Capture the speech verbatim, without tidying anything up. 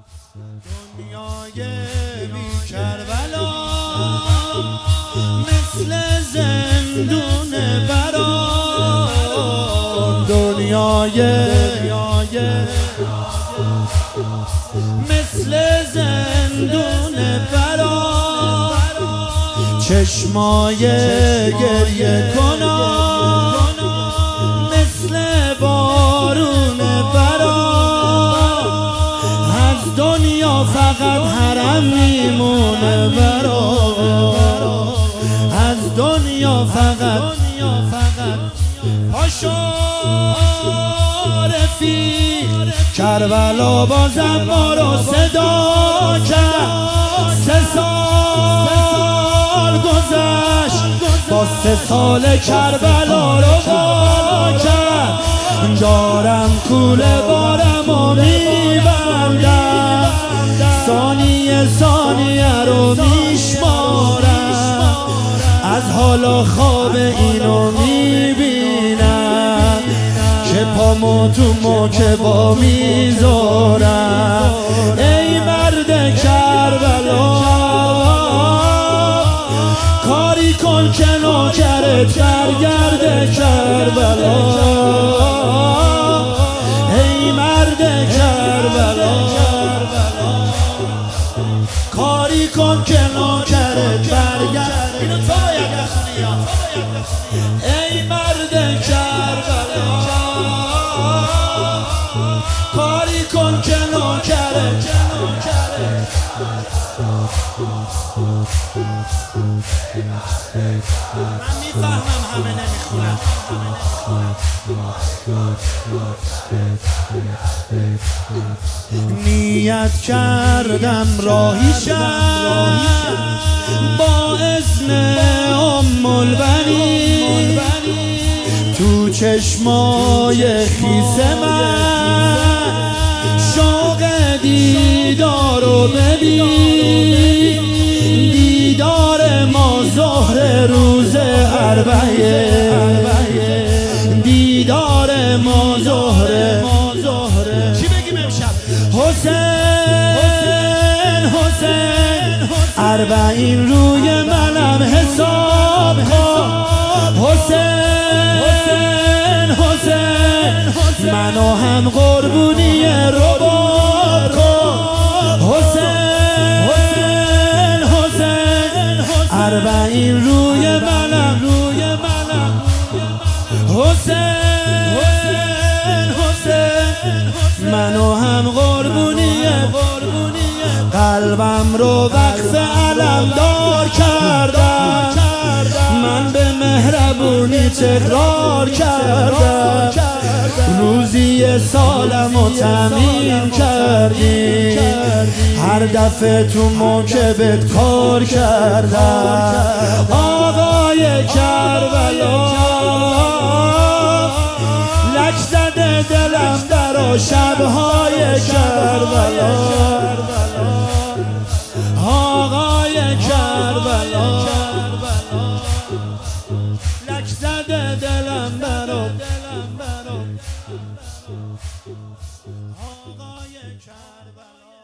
دنیای بی کربلا مثل زندون برا، دنیای مثل زندون برا، چشمای گریه کنان مثل بارون برا، از دنیا فقط حرم میمونه برا، از دنیا فقط پاشو رفیق کربلا بازم ما رو صدا کرد. سه سال گذشت با سه سال کربلا رو وا کرد، دارم کوله بارم و میبندم، ثانیه ثانیه رو میشمارم، از حالا خواب اینو میبینم که پامو تو موکبا میذارم. ای مرد کربلا کاری کن که نوکرت برگرده کربلا، ای مرد کربلا کاری کن که نوکرت برگرده. اینو تو باید بخونی یا ای مرد کربلا کاری کن که نوکرت. من میفهمم همه نمیخونم، نیت کردم راهی شم با اذن ام البنین، تو چشمای خیس من شوق دیدارو ببین، دیدار ما ظهر روز اربعه، دیدار ما ظهر. چی بگیم امشب؟ حسین حسین اربعین روی منم حساب کن، حسین حسین منو هم قربونی رباب کن، حسین حسین اربعین روی منم حسین حسین منو هم قربونی، قلبم رو وقف علم دار کردم، من به مهربونی تقرار کردم، روزی سالم و تمیم کردی، هر دفعه تو موکبت کار کردم. آقای کربلا لک زده دلم در شبهای کربلا، آقای کربلا لک زده دلم برا، آقای کربلا.